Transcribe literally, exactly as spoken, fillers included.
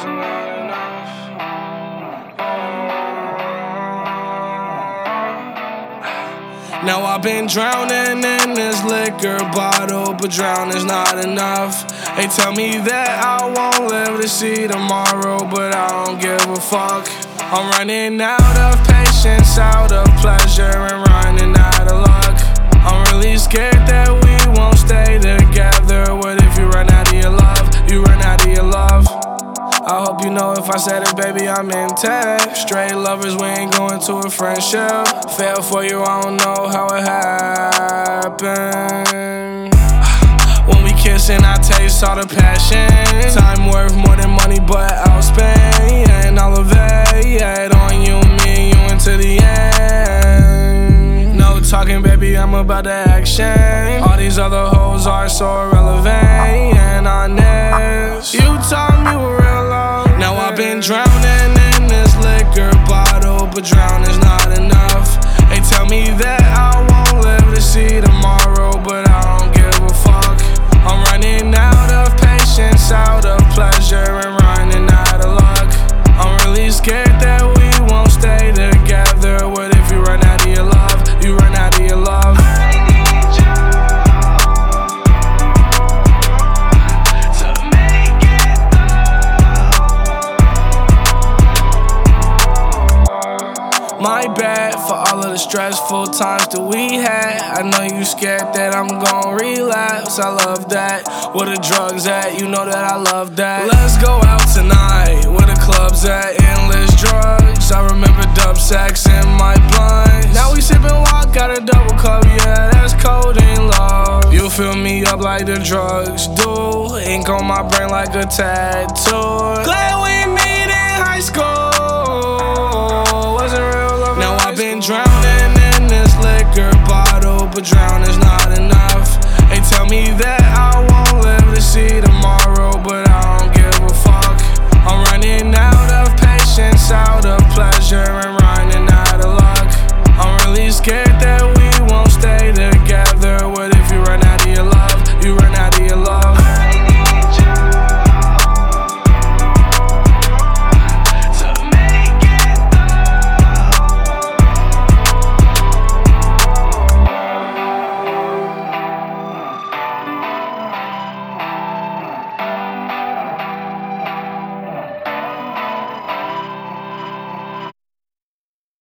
Now I've been drowning in this liquor bottle, but drowning's not enough. They tell me that I won't live to see tomorrow, but I don't give a fuck. I'm running out of patience, out of pleasure, and running out of luck. I'm really scared that we won't stay together. What if you run out of your love? You run out of your love. I hope you know if I said it, baby, I'm intact. Straight lovers, we ain't going to a friendship. Fell for you, I don't know how it happened. When we kissing, I taste all the passion. Time worth more than money, but I'll spend and all of it, yeah, on you, me, and you into the end. No talking, baby, I'm about the action. All these other hoes are so irrelevant and honest. You taught me what real love. Now I've been drowning in this liquor bottle, but drowning's not enough. They tell me that I won't live to see tomorrow, but I don't give a fuck. I'm running out of patience, out of pleasure, and running out of luck. I'm really scared that we won't stay together. What if you run out of your love? You run out of your love. My bad for all of the stressful times that we had. I know you scared that I'm gon' relapse. I love that. Where the drugs at? You know that I love that. Let's go out tonight. Where the clubs at? Endless drugs. I remember dub sacks in my blunt. Now we sippin' walk, got a double cup. Yeah, that's codeine love. You fill me up like the drugs do. Ink on my brain like a tattoo. Glad we meet in high school.